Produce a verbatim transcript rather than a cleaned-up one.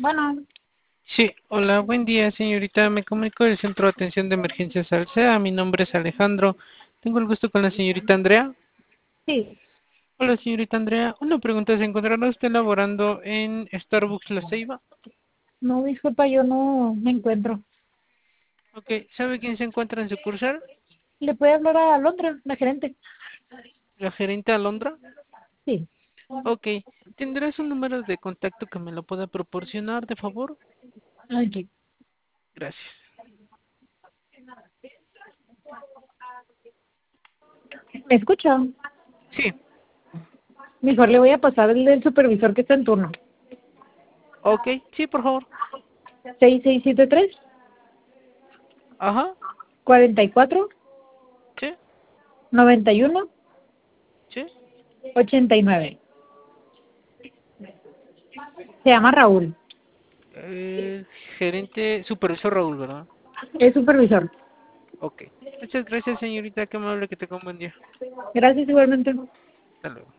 Bueno, Sí, hola, buen día, señorita. Me comunico del Centro de Atención de Emergencias Alsea. Mi nombre es Alejandro. Tengo el gusto con la señorita Andrea. sí. Hola, señorita Andrea. Una pregunta, ¿se encontrará usted laborando en Starbucks La Ceiba? No, disculpa, yo no me encuentro. Ok, ¿sabe quién se encuentra en sucursal? ¿Le puede hablar a Londra, la gerente? ¿La gerente Alondra? Sí. Ok, ¿tendrás un número de contacto que me lo pueda proporcionar, de favor? Aquí. Gracias. ¿Me escucha? Sí, Mejor le voy a pasar el del supervisor que está en turno. ok, sí, por favor. Seis seis siete tres, Ajá, cuarenta y cuatro, sí, noventa y uno, sí. ochenta y nueve. Se llama Raúl. Eh, gerente, supervisor Raúl, ¿verdad? Es supervisor. Ok. Muchas gracias, señorita. Qué amable que te un buen día. Gracias igualmente. Hasta luego.